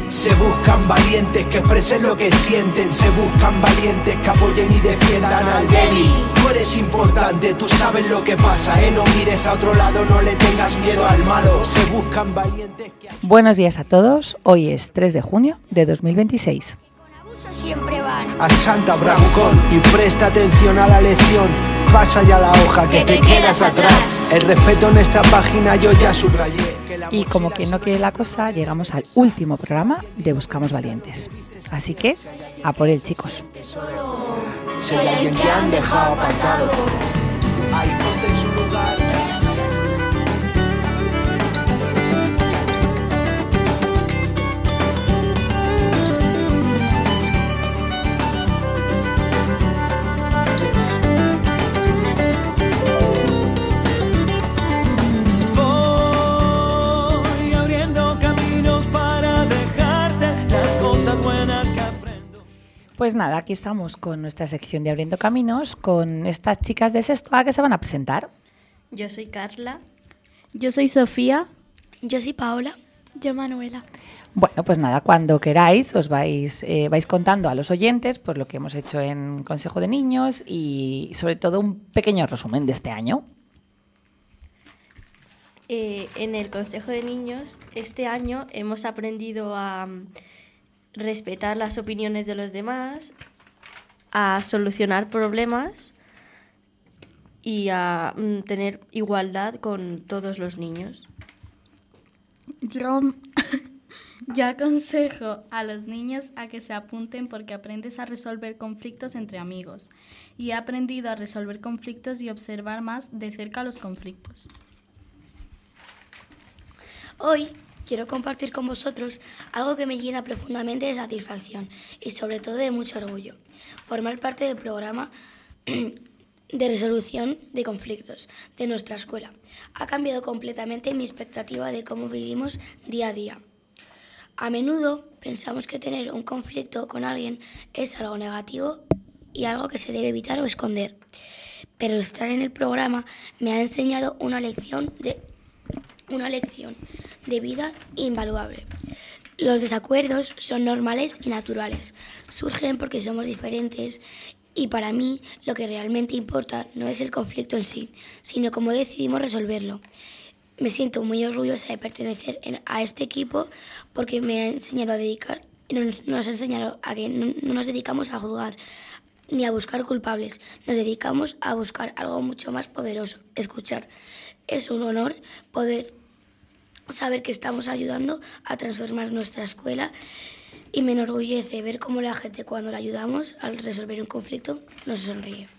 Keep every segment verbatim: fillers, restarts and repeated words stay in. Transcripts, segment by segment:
Se buscan valientes que expresen lo que sienten. Se buscan valientes que apoyen y defiendan al débil. Tú eres importante, tú sabes lo que pasa, ¿eh? No mires a otro lado, no le tengas miedo al malo. Se buscan valientes que... Buenos días a todos, hoy es tres de junio de dos mil veintiséis. Siempre van. Achanta, bravucón, y presta atención a la lección. Pasa ya la hoja que, que te, te quedas, quedas atrás. atrás. El respeto en esta página yo ya subrayé. Y como quien no quiere la cosa, llegamos al último programa de Buscamos Valientes. Así que, a por él, chicos. Si hay alguien que han dejado apartado, ahí ponte en su lugar. Pues nada, aquí estamos con nuestra sección de Abriendo Caminos, con estas chicas de sexto A que se van a presentar. Yo soy Carla. Yo soy Sofía. Yo soy Paola. Yo Manuela. Bueno, pues nada, cuando queráis os vais, eh, vais contando a los oyentes pues lo que hemos hecho en Consejo de Niños y sobre todo un pequeño resumen de este año. Eh, en el Consejo de Niños este año hemos aprendido a respetar las opiniones de los demás, a solucionar problemas y a mm, tener igualdad con todos los niños. Yo, yo aconsejo a los niños a que se apunten porque aprendes a resolver conflictos entre amigos y he aprendido a resolver conflictos y observar más de cerca los conflictos. Hoy quiero compartir con vosotros algo que me llena profundamente de satisfacción y sobre todo de mucho orgullo. Formar parte del programa de resolución de conflictos de nuestra escuela ha cambiado completamente mi expectativa de cómo vivimos día a día. A menudo pensamos que tener un conflicto con alguien es algo negativo y algo que se debe evitar o esconder. Pero estar en el programa me ha enseñado una lección de una lección de vida invaluable. Los desacuerdos son normales y naturales. Surgen porque somos diferentes y para mí lo que realmente importa no es el conflicto en sí, sino cómo decidimos resolverlo. Me siento muy orgullosa de pertenecer a este equipo porque me ha enseñado a dedicar, nos ha enseñado a que no nos dedicamos a juzgar ni a buscar culpables, nos dedicamos a buscar algo mucho más poderoso, escuchar. Es un honor poder saber que estamos ayudando a transformar nuestra escuela y me enorgullece ver cómo la gente cuando la ayudamos al resolver un conflicto nos sonríe.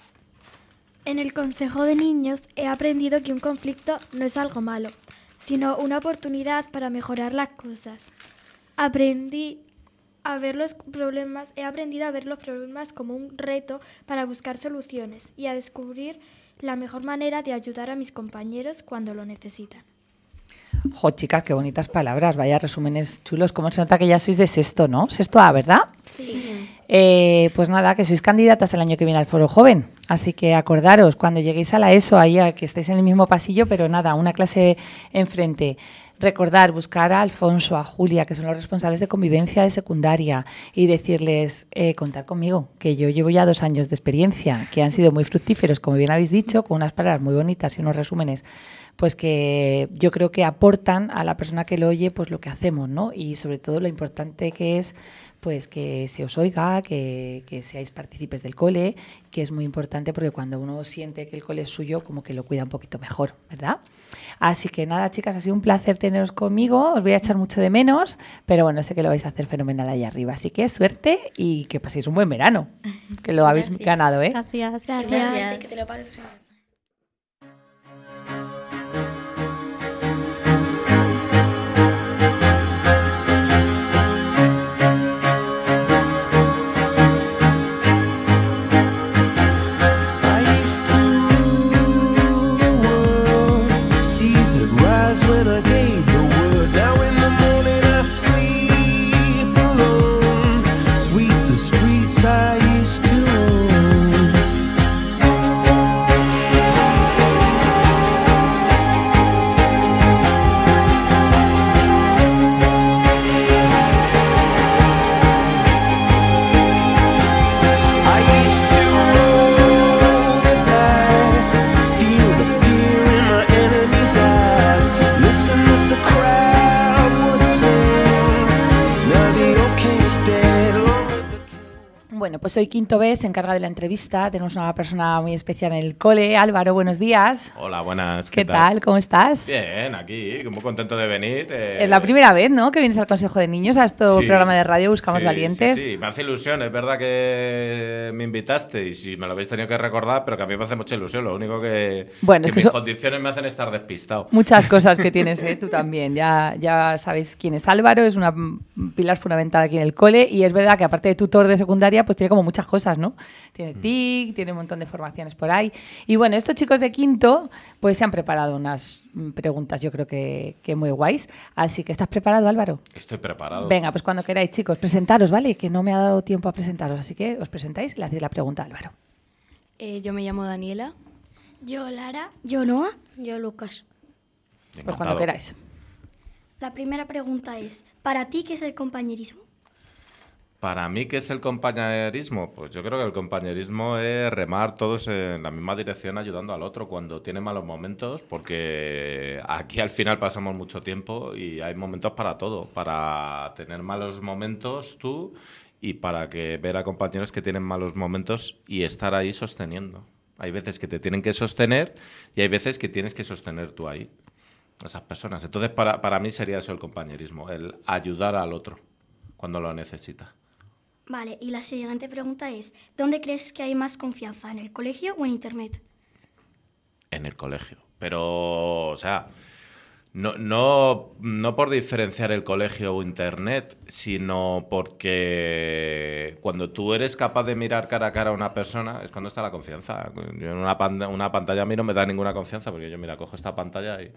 En el Consejo de Niños he aprendido que un conflicto no es algo malo, sino una oportunidad para mejorar las cosas. Aprendí a ver los problemas, he aprendido a ver los problemas como un reto para buscar soluciones y a descubrir la mejor manera de ayudar a mis compañeros cuando lo necesitan. Jo, chicas, qué bonitas palabras, vaya resúmenes chulos. Cómo se nota que ya sois de sexto, ¿no? Sexto A, ¿verdad? Sí. Eh, pues nada, que sois candidatas el año que viene al Foro Joven. Así que acordaros, cuando lleguéis a la ESO, ahí que estéis en el mismo pasillo, pero nada, una clase enfrente. Recordar, buscar a Alfonso, a Julia, que son los responsables de convivencia de secundaria, y decirles, eh, contar conmigo, que yo llevo ya dos años de experiencia, que han sido muy fructíferos, como bien habéis dicho, con unas palabras muy bonitas y unos resúmenes, pues que yo creo que aportan a la persona que lo oye pues lo que hacemos, ¿no? Y sobre todo lo importante que es pues que se os oiga, que, que seáis partícipes del cole, que es muy importante porque cuando uno siente que el cole es suyo, como que lo cuida un poquito mejor, ¿verdad? Así que nada, chicas, ha sido un placer teneros conmigo, os voy a echar mucho de menos, pero bueno, sé que lo vais a hacer fenomenal ahí arriba, así que suerte y que paséis un buen verano, que lo habéis Gracias. ganado, ¿eh? Gracias, Gracias. Gracias. Que te lo pases genial. Bueno, pues hoy Quinto B se encarga de la entrevista. Tenemos una persona muy especial en el cole. Álvaro, buenos días. Hola, buenas. ¿Qué, ¿Qué tal? tal? ¿Cómo estás? Bien, aquí, muy contento de venir. Eh... Es la primera vez, ¿no?, que vienes al Consejo de Niños, a este sí, programa de radio Buscamos sí, Valientes. Sí, sí, me hace ilusión. Es verdad que me invitaste y si me lo habéis tenido que recordar, pero que a mí me hace mucha ilusión. Lo único que, bueno, que, es que mis so... condiciones me hacen estar despistado. Muchas cosas que tienes, ¿eh? Tú también. Ya, ya sabéis quién es Álvaro, es una pilar fundamental aquí en el cole y es verdad que aparte de tutor de secundaria, pues tiene como muchas cosas. ¿no? Tiene T I C, tiene un montón de formaciones por ahí. Y bueno, estos chicos de quinto pues se han preparado unas preguntas, yo creo que, que muy guays. Así que, ¿estás preparado, Álvaro? Estoy preparado. Venga, pues cuando queráis, chicos, presentaros, ¿vale? Que no me ha dado tiempo a presentaros, así que os presentáis y le hacéis la pregunta a Álvaro. Eh, yo me llamo Daniela. Yo Lara. Yo Noa. Yo Lucas. Encantado. Pues cuando queráis. La primera pregunta es, ¿para ti qué es el compañerismo? Para mí, ¿qué es el compañerismo? Pues yo creo que el compañerismo es remar todos en la misma dirección ayudando al otro cuando tiene malos momentos, porque aquí al final pasamos mucho tiempo y hay momentos para todo, para tener malos momentos tú y para que ver a compañeros que tienen malos momentos y estar ahí sosteniendo. Hay veces que te tienen que sostener y hay veces que tienes que sostener tú ahí, esas personas. Entonces, para, para mí sería eso el compañerismo, el ayudar al otro cuando lo necesita. Vale, y la siguiente pregunta es, ¿dónde crees que hay más confianza, en el colegio o en Internet? En el colegio, pero, o sea, no, no, no por diferenciar el colegio o Internet, sino porque cuando tú eres capaz de mirar cara a cara a una persona es cuando está la confianza. Yo en una, pan, una pantalla a mí no me da ninguna confianza porque yo, mira, cojo esta pantalla y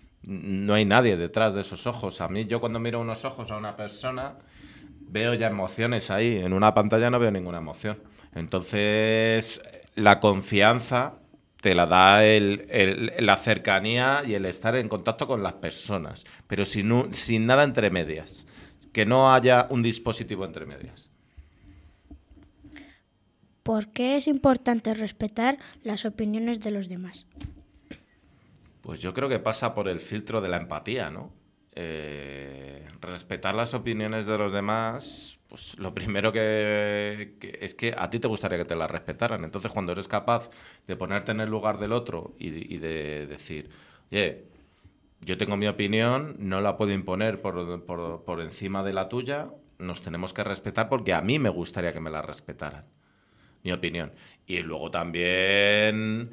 no hay nadie detrás de esos ojos. A mí, yo cuando miro unos ojos a una persona veo ya emociones ahí. En una pantalla no veo ninguna emoción. Entonces, la confianza te la da el, el, la cercanía y el estar en contacto con las personas, pero sin, sin nada entre medias. Que no haya un dispositivo entre medias. ¿Por qué es importante respetar las opiniones de los demás? Pues yo creo que pasa por el filtro de la empatía, ¿no? Eh, respetar las opiniones de los demás, pues lo primero que, que es que a ti te gustaría que te las respetaran. Entonces, cuando eres capaz de ponerte en el lugar del otro y, y de decir, oye, yo tengo mi opinión, no la puedo imponer por, por, por encima de la tuya, nos tenemos que respetar porque a mí me gustaría que me la respetaran, mi opinión. Y luego también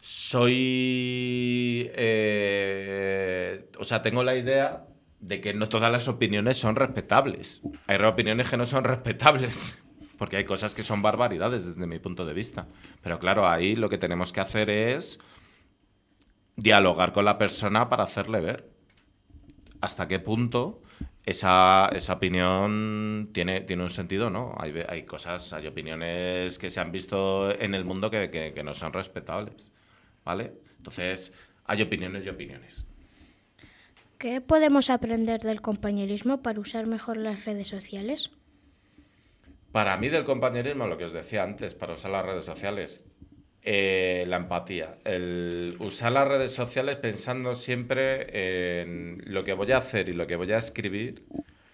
soy, eh, o sea, tengo la idea de que no todas las opiniones son respetables. Hay opiniones que no son respetables, porque hay cosas que son barbaridades desde mi punto de vista. Pero claro, ahí lo que tenemos que hacer es dialogar con la persona para hacerle ver hasta qué punto esa, esa opinión tiene, tiene un sentido, ¿no? Hay, hay cosas, hay opiniones que se han visto en el mundo que, que, que no son respetables, ¿vale? Entonces, hay opiniones y opiniones. ¿Qué podemos aprender del compañerismo para usar mejor las redes sociales? Para mí del compañerismo, lo que os decía antes, para usar las redes sociales, eh, la empatía. El usar las redes sociales pensando siempre en lo que voy a hacer y lo que voy a escribir.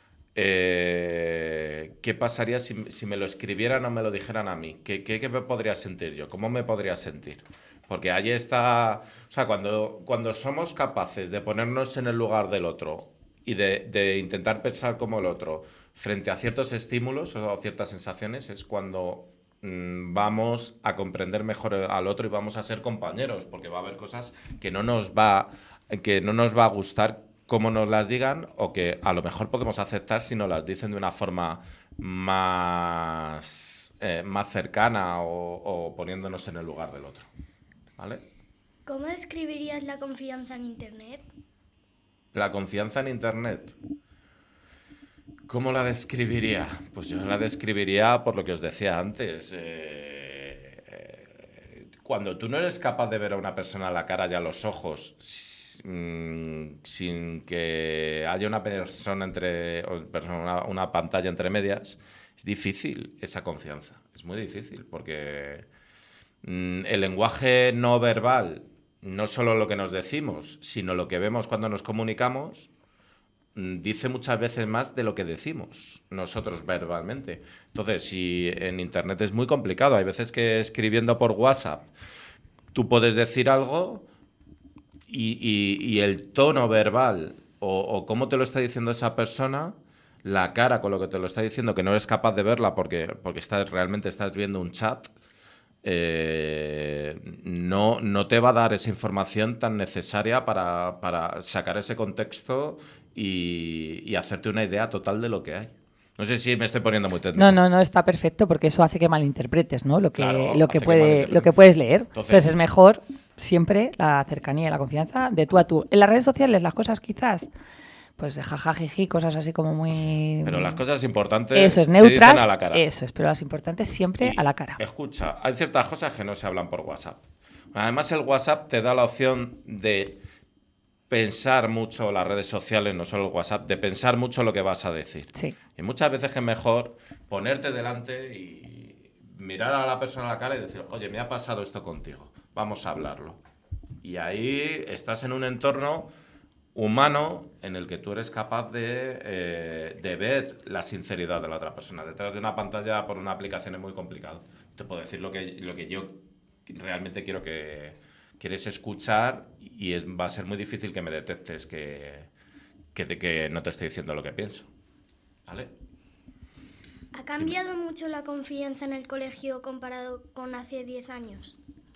Eh, ¿Qué pasaría si, si me lo escribieran o me lo dijeran a mí? ¿Qué, qué, qué me podría sentir yo? ¿Cómo me podría sentir? Porque ahí está, o sea, cuando, cuando somos capaces de ponernos en el lugar del otro y de, de intentar pensar como el otro frente a ciertos estímulos o ciertas sensaciones, es cuando mmm, vamos a comprender mejor al otro y vamos a ser compañeros, porque va a haber cosas que no nos va, que no nos va a gustar cómo nos las digan o que a lo mejor podemos aceptar si nos las dicen de una forma más, eh, más cercana o, o poniéndonos en el lugar del otro. ¿Vale? ¿Cómo describirías la confianza en Internet? La confianza en Internet. ¿Cómo la describiría? Pues yo la describiría por lo que os decía antes. Eh, eh, cuando tú no eres capaz de ver a una persona a la cara y a los ojos sin, sin que haya una persona entre una, una pantalla entre medias, es difícil esa confianza. Es muy difícil porque el lenguaje no verbal, no solo lo que nos decimos, sino lo que vemos cuando nos comunicamos, dice muchas veces más de lo que decimos nosotros verbalmente. Entonces, si en Internet es muy complicado, hay veces que escribiendo por WhatsApp tú puedes decir algo y, y, y el tono verbal o, o cómo te lo está diciendo esa persona, la cara con lo que te lo está diciendo, que no eres capaz de verla porque, porque estás, realmente estás viendo un chat, eh, no, no te va a dar esa información tan necesaria para, para sacar ese contexto y, y hacerte una idea total de lo que hay. No sé si me estoy poniendo muy técnico. No, no, no, está perfecto, porque eso hace que malinterpretes, ¿no? Lo que, Claro, lo que, hace que puede, malinterpretes. lo que puedes leer. Entonces- Entonces es mejor siempre la cercanía y la confianza de tú a tú. En las redes sociales las cosas quizás, pues de jajajiji, cosas así como muy... Pero las cosas importantes Eso es, se neutras, dicen a la cara. eso es, pero las importantes siempre Y, a la cara. Escucha, hay ciertas cosas que no se hablan por WhatsApp. Además, el WhatsApp te da la opción de pensar mucho, las redes sociales, no solo el WhatsApp, de pensar mucho lo que vas a decir. Sí. Y muchas veces es mejor ponerte delante y mirar a la persona a la cara y decir, oye, me ha pasado esto contigo, vamos a hablarlo. Y ahí estás en un entorno humano en el que tú eres capaz de, eh, de ver la sinceridad de la otra persona. Detrás de una pantalla por una aplicación es muy complicado. Te puedo decir lo que, lo que yo realmente quiero que quieres escuchar y es, va a ser muy difícil que me detectes que, que, te, que no te estoy diciendo lo que pienso. ¿Vale? ¿Ha cambiado mucho la confianza en el colegio comparado con hace diez años?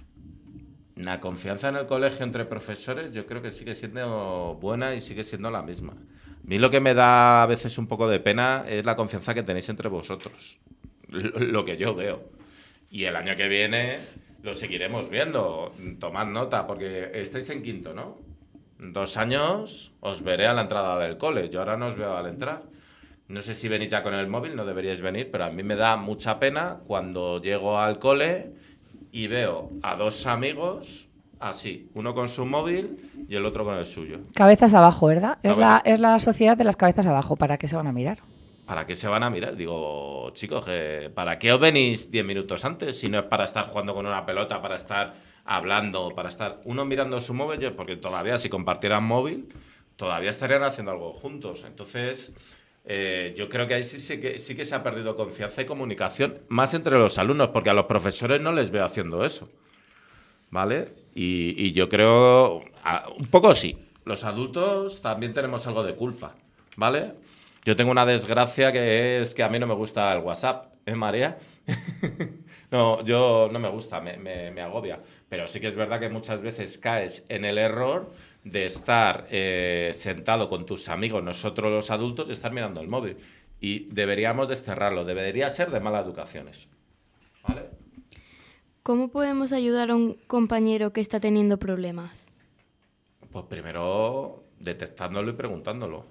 La confianza en el colegio entre profesores yo creo que sigue siendo buena y sigue siendo la misma. A mí lo que me da a veces un poco de pena es la confianza que tenéis entre vosotros, lo, lo que yo veo. Y el año que viene lo seguiremos viendo. Tomad nota, porque estáis en quinto, ¿no? En dos años os veré a la entrada del cole. Yo ahora no os veo al entrar. No sé si venís ya con el móvil, no deberíais venir, pero a mí me da mucha pena cuando llego al cole y veo a dos amigos así, uno con su móvil y el otro con el suyo. Cabezas abajo, ¿verdad? Es Cabeza. la, es la sociedad de las cabezas abajo. ¿Para qué se van a mirar? ¿Para qué se van a mirar? Digo, chicos, que ¿para qué os venís diez minutos antes? Si no es para estar jugando con una pelota, para estar hablando, para estar uno mirando su móvil, yo- porque todavía si compartieran móvil, todavía estarían haciendo algo juntos. Entonces, eh, yo creo que ahí sí, sí, que, sí que se ha perdido confianza y comunicación, más entre los alumnos, porque a los profesores no les veo haciendo eso. ¿Vale? Y, y yo creo, a- un poco sí, los adultos también tenemos algo de culpa, ¿vale? Yo tengo una desgracia que es que a mí no me gusta el WhatsApp, ¿eh, María? No, yo no me gusta, me, me, me agobia. Pero sí que es verdad que muchas veces caes en el error de estar eh, sentado con tus amigos, nosotros los adultos, y estar mirando el móvil. Y deberíamos desterrarlo, debería ser de mala educación eso, ¿vale? ¿Cómo podemos ayudar a un compañero que está teniendo problemas? Pues primero detectándolo y preguntándolo.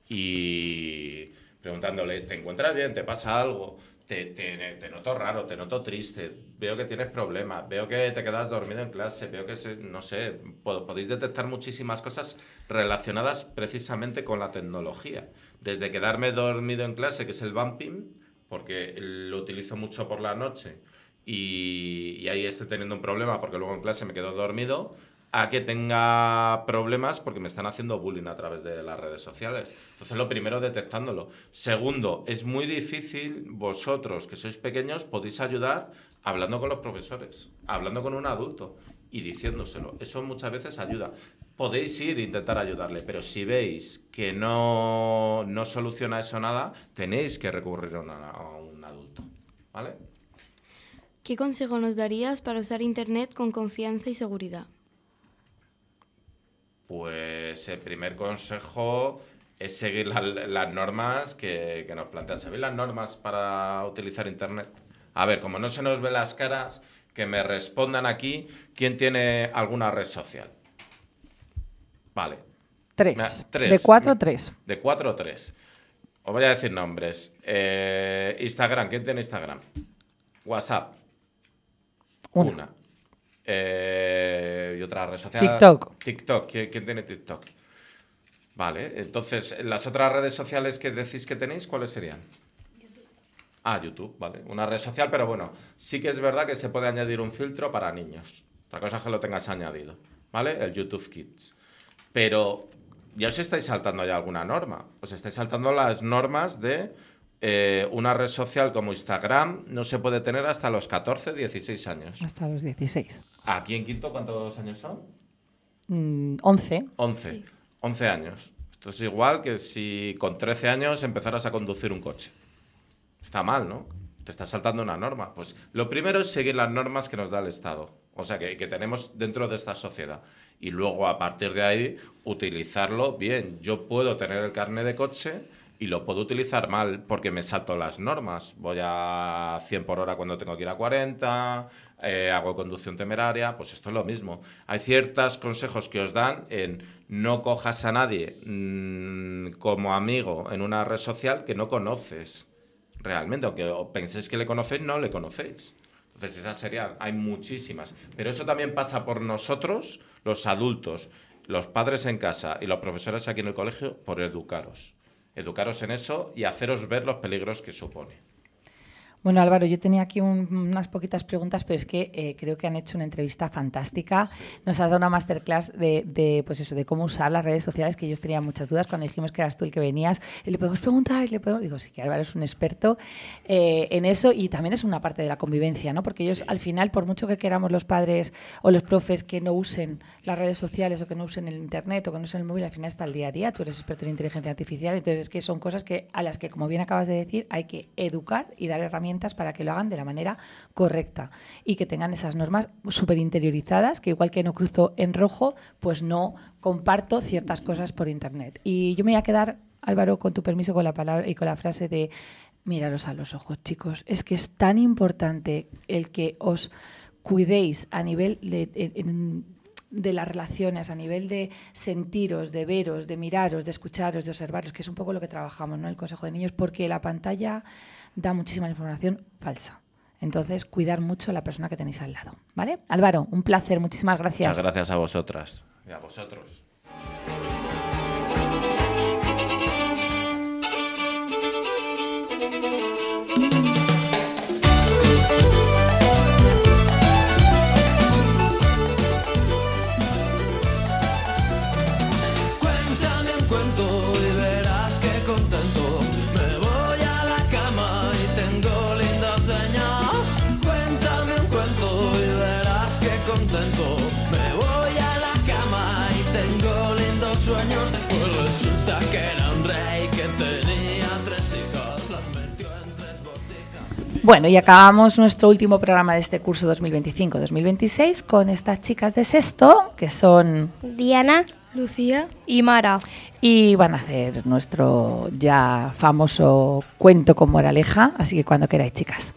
Y preguntándole, ¿te encuentras bien? ¿Te pasa algo? Te, te, te noto raro, te noto triste, veo que tienes problemas, veo que te quedas dormido en clase, veo que, se, no sé, pod- podéis detectar muchísimas cosas relacionadas precisamente con la tecnología. Desde quedarme dormido en clase, que es el bumping, porque lo utilizo mucho por la noche y, y ahí estoy teniendo un problema porque luego en clase me quedo dormido, a que tenga problemas porque me están haciendo bullying a través de las redes sociales. Entonces, lo primero, detectándolo. Segundo, es muy difícil, vosotros que sois pequeños, podéis ayudar hablando con los profesores, hablando con un adulto y diciéndoselo. Eso muchas veces ayuda. Podéis ir e intentar ayudarle, pero si veis que no, no soluciona eso nada, tenéis que recurrir a, una- a un adulto, ¿vale? ¿Qué consejo nos darías para usar Internet con confianza y seguridad? Pues el primer consejo es seguir la- las normas que, que nos plantean. ¿Sabéis las normas para utilizar Internet? A ver, como no se nos ven las caras, que me respondan aquí quién tiene alguna red social. Vale. Tres. Me- tres. De cuatro, tres. De cuatro, tres. Os voy a decir nombres. Eh, Instagram, ¿quién tiene Instagram? WhatsApp, Una. una. Eh, y otra red social. TikTok. TikTok. ¿Quién, quién tiene TikTok? Vale, entonces, las otras redes sociales que decís que tenéis, ¿cuáles serían? YouTube. Ah, YouTube, vale. Una red social, pero bueno, sí que es verdad que se puede añadir un filtro para niños. Otra cosa es que lo tengas añadido, ¿vale? El YouTube Kids. Pero ya os estáis saltando ya alguna norma. Os estáis saltando las normas de eh, una red social como Instagram no se puede tener hasta los catorce, dieciséis años. Hasta los dieciséis. ¿Aquí en Quinto cuántos años son? Mm, once. once. Sí. once años. Esto es igual que si con trece años empezaras a conducir un coche. Está mal, ¿no? Te estás saltando una norma. Pues lo primero es seguir las normas que nos da el Estado. O sea, que, que tenemos dentro de esta sociedad. Y luego, a partir de ahí, utilizarlo bien. Yo puedo tener el carnet de coche y lo puedo utilizar mal porque me salto las normas. Voy a cien por hora cuando tengo que ir a cuarenta, eh, hago conducción temeraria, pues esto es lo mismo. Hay ciertos consejos que os dan en no cojas a nadie mmm, como amigo en una red social que no conoces realmente, aunque penséis que le conocéis, no le conocéis. Entonces esas serían, hay muchísimas. Pero eso también pasa por nosotros, los adultos, los padres en casa y los profesores aquí en el colegio, por educaros. Educaros en eso y haceros ver los peligros que supone. Bueno, Álvaro, yo tenía aquí un, unas poquitas preguntas, pero es que eh, creo que han hecho una entrevista fantástica. Sí. Nos has dado una masterclass de, de, pues eso, de cómo usar las redes sociales, que yo tenía muchas dudas cuando dijimos que eras tú el que venías. Y le podemos preguntar, y le podemos... Digo, sí, que Álvaro es un experto eh, en eso y también es una parte de la convivencia, ¿no? Porque ellos, sí. al final, por mucho que queramos los padres o los profes que no usen las redes sociales o que no usen el internet o que no usen el móvil, al final está el día a día. Tú eres experto en inteligencia artificial, entonces es que son cosas que a las que, como bien acabas de decir, hay que educar y dar herramientas para que lo hagan de la manera correcta y que tengan esas normas súper interiorizadas, que igual que no cruzo en rojo, pues no comparto ciertas cosas por internet. Y yo me voy a quedar, Álvaro, con tu permiso, con la palabra y con la frase de míralos a los ojos, chicos. Es que es tan importante el que os cuidéis a nivel de... En, de las relaciones, a nivel de sentiros, de veros, de miraros, de escucharos, de observaros, que es un poco lo que trabajamos, ¿no? El Consejo de Niños, porque la pantalla da muchísima información falsa. Entonces, cuidar mucho a la persona que tenéis al lado, ¿vale? Álvaro, un placer, muchísimas gracias. Muchas gracias a vosotras y a vosotros. Bueno, y acabamos nuestro último programa de este curso dos mil veinticinco dos mil veintiséis con estas chicas de sexto, que son Diana, Lucía y Mara. Y van a hacer nuestro ya famoso cuento con moraleja, así que cuando queráis, chicas.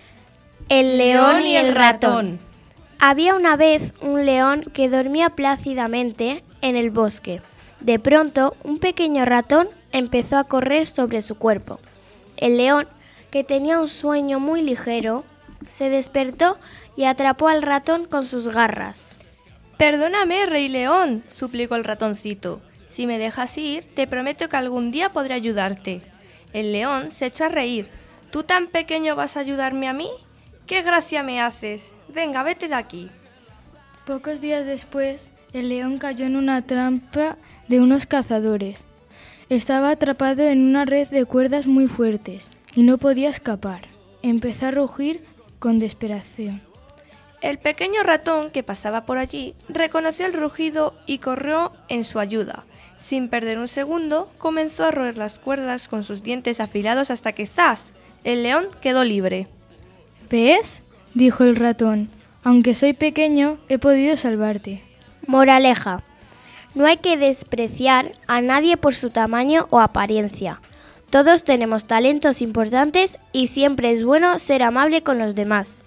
El león y el ratón. Había una vez un león que dormía plácidamente en el bosque. De pronto, un pequeño ratón empezó a correr sobre su cuerpo. El león, que tenía un sueño muy ligero, se despertó y atrapó al ratón con sus garras. «Perdóname, Rey León», suplicó el ratoncito. «Si me dejas ir, te prometo que algún día podré ayudarte». El león se echó a reír. «¿Tú tan pequeño vas a ayudarme a mí? ¡Qué gracia me haces! Venga, vete de aquí». Pocos días después, el león cayó en una trampa de unos cazadores. Estaba atrapado en una red de cuerdas muy fuertes y no podía escapar. Empezó a rugir con desesperación. El pequeño ratón que pasaba por allí reconoció el rugido y corrió en su ayuda. Sin perder un segundo, comenzó a roer las cuerdas con sus dientes afilados hasta que ¡zas!, el león quedó libre. ¿Ves?, dijo el ratón. Aunque soy pequeño, he podido salvarte. Moraleja. No hay que despreciar a nadie por su tamaño o apariencia. Todos tenemos talentos importantes y siempre es bueno ser amable con los demás.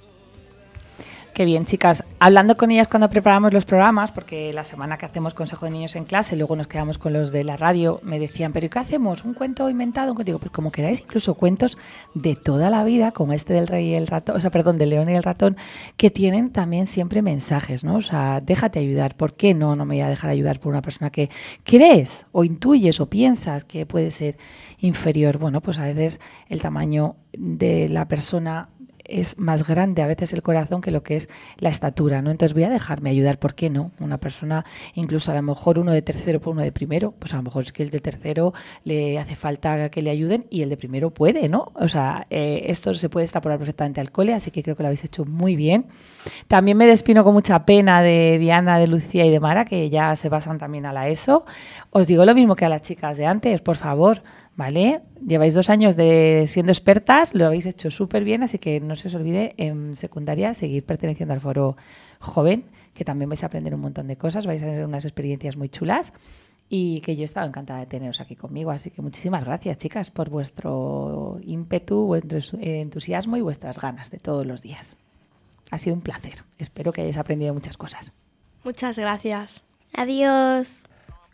Qué bien, chicas. Hablando con ellas cuando preparamos los programas, porque la semana que hacemos Consejo de Niños en clase, luego nos quedamos con los de la radio, me decían, ¿pero qué hacemos? ¿Un cuento inventado? Un cuento? Digo, pues como queráis, incluso cuentos de toda la vida, como este del rey y el ratón, o sea, perdón, del león y el ratón, que tienen también siempre mensajes, ¿no? O sea, déjate ayudar. ¿Por qué no? No me voy a dejar ayudar por una persona que crees o intuyes o piensas que puede ser inferior. Bueno, pues a veces el tamaño de la persona es más grande a veces el corazón que lo que es la estatura, ¿no? Entonces voy a dejarme ayudar, ¿por qué no? Una persona, incluso a lo mejor uno de tercero por uno de primero, pues a lo mejor es que el de tercero le hace falta que le ayuden y el de primero puede, ¿no? O sea, eh, esto se puede extrapolar perfectamente al cole, así que creo que lo habéis hecho muy bien. También me despido con mucha pena de Diana, de Lucía y de Mara, que ya se pasan también a la ESO. Os digo lo mismo que a las chicas de antes, por favor, ¿vale? Lleváis dos años de siendo expertas, lo habéis hecho súper bien, así que no se os olvide en secundaria seguir perteneciendo al foro joven, que también vais a aprender un montón de cosas, vais a tener unas experiencias muy chulas y que yo he estado encantada de teneros aquí conmigo. Así que muchísimas gracias, chicas, por vuestro ímpetu, vuestro entusiasmo y vuestras ganas de todos los días. Ha sido un placer. Espero que hayáis aprendido muchas cosas. Muchas gracias. Adiós.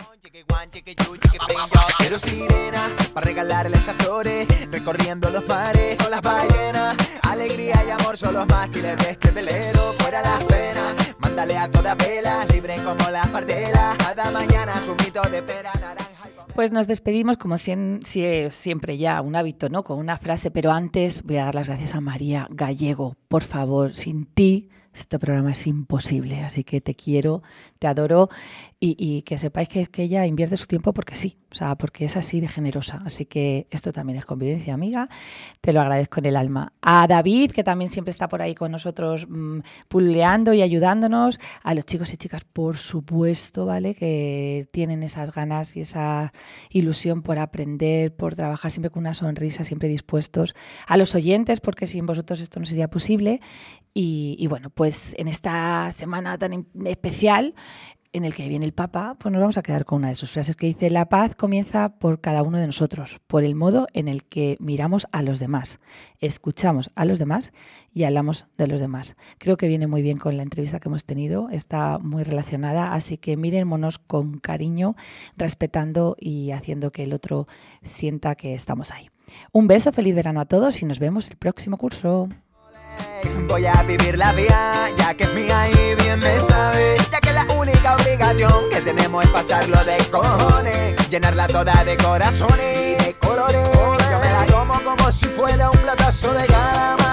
Quiero sirena para regalarle estas flores, recorriendo los mares con las ballenas. Alegría y amor son los mástiles de este velero. Fuera las penas, mándale a todas velas, libre como las partelas. Cada mañana su mito de pera, naranja y pomelo. Pues nos despedimos como si, si es siempre ya un hábito, ¿no? Con una frase, pero antes voy a dar las gracias a María Gallego. Por favor, sin ti este programa es imposible, así que te quiero, te adoro y, y que sepáis que, que ella invierte su tiempo porque sí, o sea, porque es así de generosa. Así que esto también es convivencia, amiga, te lo agradezco en el alma. A David, que también siempre está por ahí con nosotros mmm, puleando y ayudándonos. A los chicos y chicas, por supuesto, ¿vale? Que tienen esas ganas y esa ilusión por aprender, por trabajar siempre con una sonrisa, siempre dispuestos. A los oyentes, porque sin vosotros esto no sería posible. Y, y bueno, pues en esta semana tan especial en el que viene el Papa, pues nos vamos a quedar con una de sus frases que dice: la paz comienza por cada uno de nosotros, por el modo en el que miramos a los demás, escuchamos a los demás y hablamos de los demás. Creo que viene muy bien con la entrevista que hemos tenido, está muy relacionada, así que mírenmonos con cariño, respetando y haciendo que el otro sienta que estamos ahí. Un beso, feliz verano a todos y nos vemos el próximo curso. Voy a vivir la vida, ya que es mía y bien me sabe. Ya que la única obligación que tenemos es pasarlo de cojones, llenarla toda de corazones y de colores. Yo me la como como si fuera un platazo de gama.